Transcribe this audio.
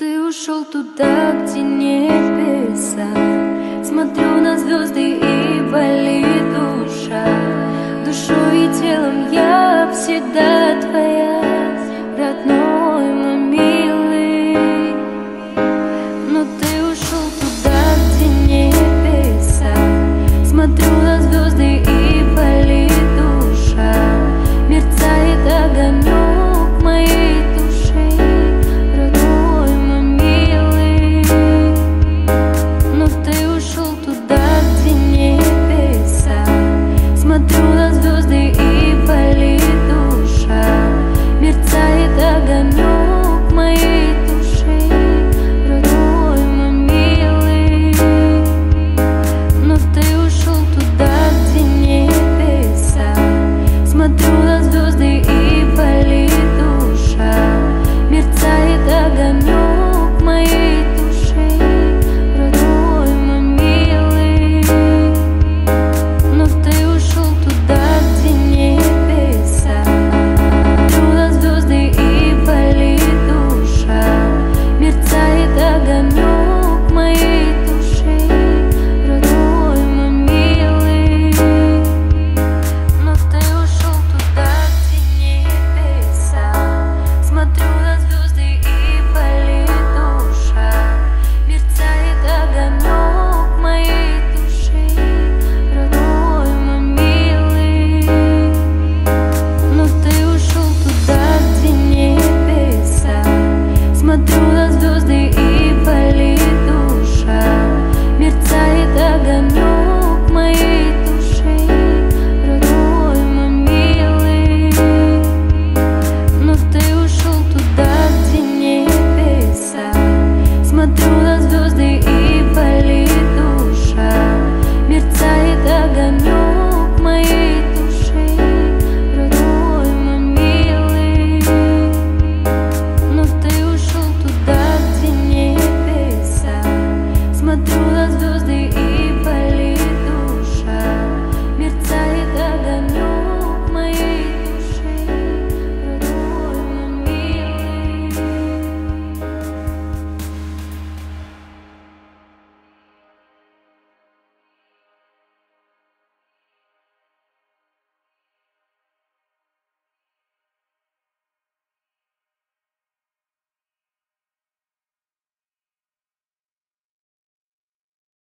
ты ушел туда, где небеса. Смотрю на звезды и болит душа. Душой и телом я всегда твоя, родной мой милый. Но ты ушел туда, где небеса. Смотрю на звезды и болит душа. Мерцает огонек моей души, родной мой милый. Но ты ушел туда, где небеса. Смотрю на звезды и болит душа. Мерцает огонек моей души, родной мой милый. Но ты ушел туда, где небеса. Смотрю на звезды и болит душа. Мерцает огонек моей души, родной мой милый. Но ты ушел туда, где небеса. Смотрю на звезды и болит душа. Мерцает огонек моей души, родной мой милый. Но ты ушел туда, где небеса. Смотрю на звезды и болит душа. Мерцает огонек моей души, родной мой милый. Но ты ушел туда, где небеса. Смотрю на звезды и болит душа. Мерцает огонек